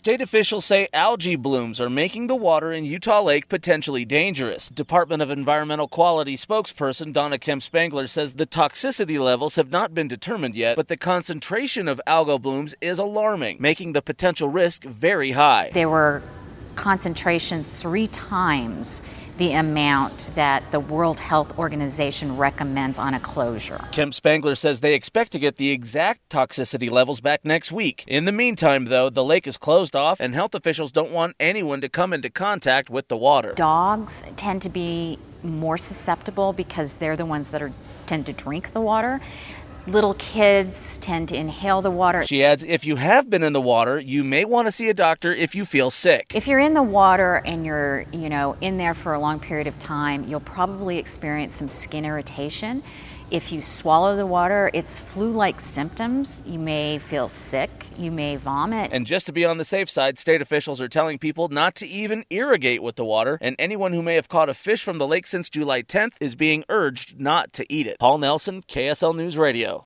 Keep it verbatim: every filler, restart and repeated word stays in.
State officials say algae blooms are making the water in Utah Lake potentially dangerous. Department of Environmental Quality spokesperson Donna Kemp Spangler says the toxicity levels have not been determined yet, but the concentration of algal blooms is alarming, making the potential risk very high. There were concentrations three times the amount that the World Health Organization recommends on a closure. Kemp Spangler says they expect to get the exact toxicity levels back next week. In the meantime, though, the lake is closed off and health officials don't want anyone to come into contact with the water. Dogs tend to be more susceptible because they're the ones that are tend to drink the water. Little kids tend to inhale the water. She adds, if you have been in the water, you may want to see a doctor if you feel sick. If you're in the water and you're, you know, in there for a long period of time, you'll probably experience some skin irritation. If you swallow the water, it's flu-like symptoms. You may feel sick. You may vomit. And just to be on the safe side, state officials are telling people not to even irrigate with the water, and anyone who may have caught a fish from the lake since July tenth is being urged not to eat it. Paul Nelson, K S L News Radio.